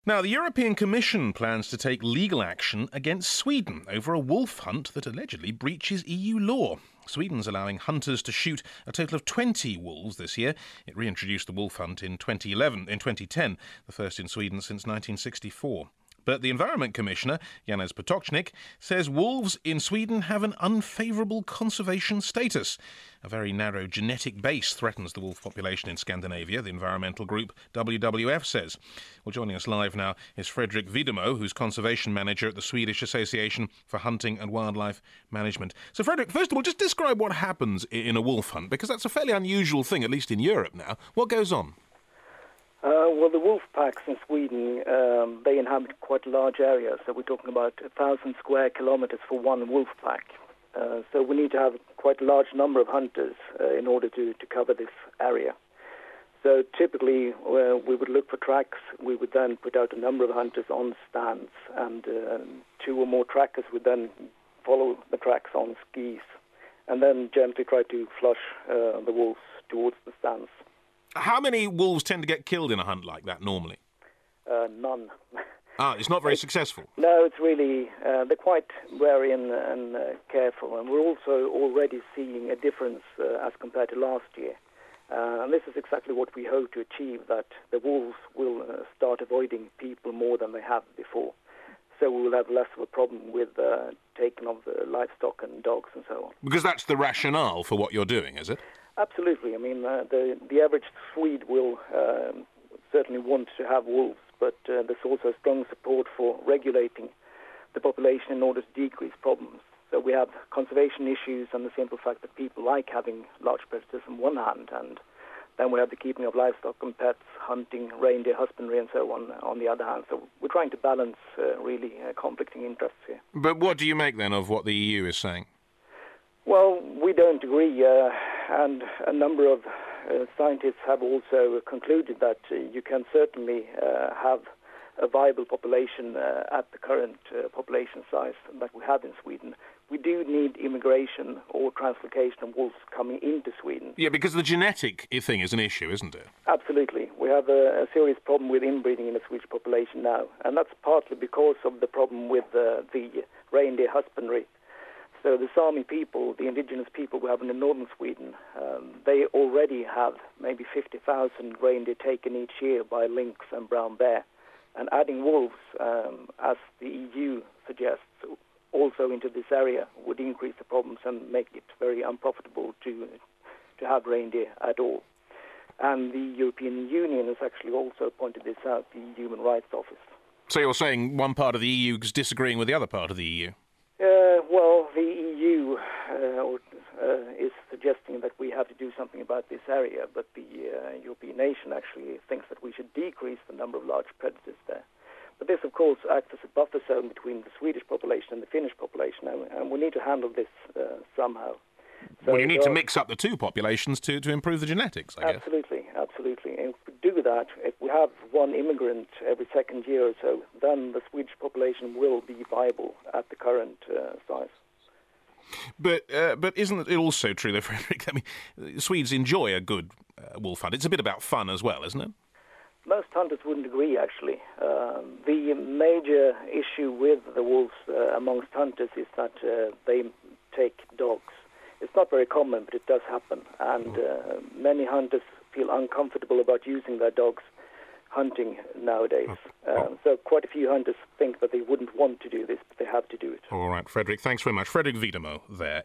Now, the European Commission plans to take legal action against Sweden over a wolf hunt that allegedly breaches EU law. Sweden's allowing hunters to shoot a total of 20 wolves this year. It reintroduced the wolf hunt in 2010, the first in Sweden since 1964. But the Environment Commissioner, Janez Potočnik, says wolves in Sweden have an unfavourable conservation status. A very narrow genetic base threatens the wolf population in Scandinavia, the environmental group WWF says. Well, joining us live now is Fredrik Videmo, who's conservation manager at the Swedish Association for Hunting and Wildlife Management. So, Fredrik, first of all, just describe what happens in a wolf hunt, because that's a fairly unusual thing, at least in Europe now. What goes on? Well, the wolf packs in Sweden, they inhabit quite large areas. So we're talking about 1,000 square kilometers for one wolf pack. So we need to have quite a large number of hunters in order to cover this area. So typically, we would look for tracks. We would then put out a number of hunters on stands, and two or more trackers would then follow the tracks on skis, and then gently try to flush the wolves towards the stands. How many wolves tend to get killed in a hunt like that normally? None. It's not very successful? No, it's really, they're quite wary and careful, and we're also already seeing a difference as compared to last year. And this is exactly what we hope to achieve, that the wolves will start avoiding people more than they have before. So we will have less of a problem with taking of the livestock and dogs and so on. Because that's the rationale for what you're doing, is it? Absolutely. I mean, the average Swede will certainly want to have wolves, but there's also strong support for regulating the population in order to decrease problems. So we have conservation issues and the simple fact that people like having large predators on one hand, and then we have the keeping of livestock and pets, hunting, reindeer husbandry and so on the other hand. So we're trying to balance really conflicting interests here. But what do you make then of what the EU is saying? Well, we don't agree, and a number of scientists have also concluded that you can certainly have a viable population at the current population size that we have in Sweden. We do need immigration or translocation of wolves coming into Sweden. Yeah, because the genetic thing is an issue, isn't it? Absolutely. We have a serious problem with inbreeding in the Swedish population now, and that's partly because of the problem with the reindeer husbandry. So the Sami people, the indigenous people we have in northern Sweden, they already have maybe 50,000 reindeer taken each year by lynx and brown bear. And adding wolves, as the EU suggests, also into this area would increase the problems and make it very unprofitable to have reindeer at all. And the European Union has actually also pointed this out, the Human Rights Office. So you're saying one part of the EU is disagreeing with the other part of the EU? Well, the EU is suggesting that we have to do something about this area, but the European nation actually thinks that we should decrease the number of large predators there. But this, of course, acts as a buffer zone between the Swedish population and the Finnish population, and we need to handle this somehow. So well, you need to mix up the two populations to improve the genetics, I guess. Absolutely. And if we do that, if we have one immigrant every second year or so, then the Swedish population will be viable at the current size. But isn't it also true, though, Fredrik? I mean, Swedes enjoy a good wolf hunt. It's a bit about fun as well, isn't it? Most hunters wouldn't agree, actually. The major issue with the wolves amongst hunters is that they take dogs. It's not very common, but it does happen. And many hunters feel uncomfortable about using their dogs hunting nowadays. So quite a few hunters think that they wouldn't want to do this, but they have to do it. All right, Fredrik, thanks very much. Fredrik Videmo there.